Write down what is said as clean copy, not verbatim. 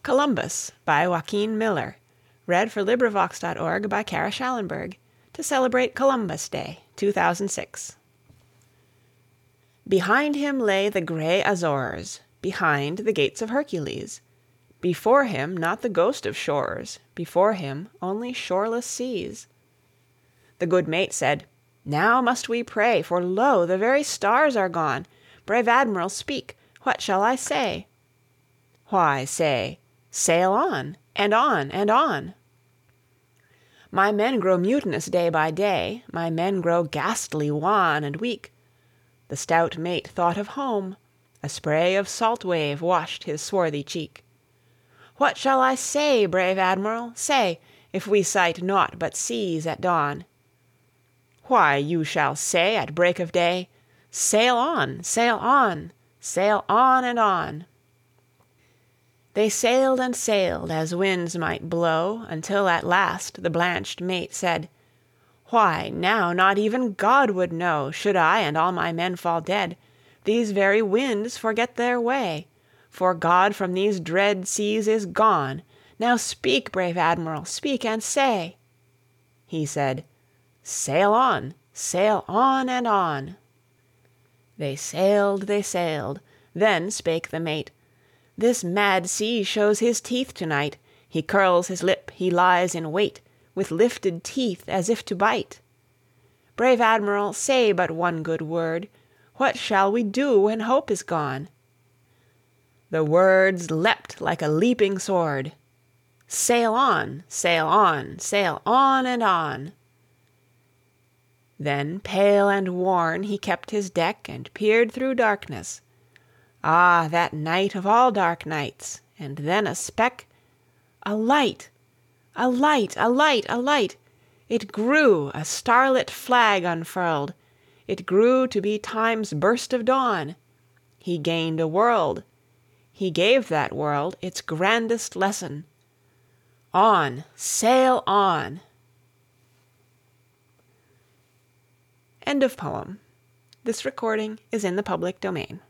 Columbus, by Joaquin Miller. LibriVox.org/Kara Schallenberg, to celebrate Columbus Day, 2006. Behind him lay the gray Azores, behind the gates of Hercules. Before him not the ghost of shores, before him only shoreless seas. The good mate said, "Now must we pray, for lo, the very stars are gone. Brave Admiral, speak, what shall I say?" "Why, say, sail on, and on, and on." "My men grow mutinous day by day, my men grow ghastly wan and weak." The stout mate thought of home, a spray of salt wave washed his swarthy cheek. "What shall I say, brave Admiral, say, if we sight naught but seas at dawn?" "Why, you shall say at break of day, sail on, sail on, sail on and on." They sailed and sailed as winds might blow, until at last the blanched mate said, "Why, now not even God would know, should I and all my men fall dead, these very winds forget their way, for God from these dread seas is gone. Now speak, brave Admiral, speak and say." He said, "Sail on and on." They sailed, then spake the mate, "This mad sea shows his teeth to night. He curls his lip, he lies in wait, with lifted teeth as if to bite. Brave Admiral, say but one good word, what shall we do when hope is gone?" The words leapt like a leaping sword, "Sail on, sail on, sail on and on." Then pale and worn he kept his deck and peered through darkness. Ah, that night of all dark nights! And then a speck, a light, a light, a light, a light! It grew, a starlit flag unfurled. It grew to be Time's burst of dawn. He gained a world. He gave that world its grandest lesson. On, sail on! End of poem. This recording is in the public domain.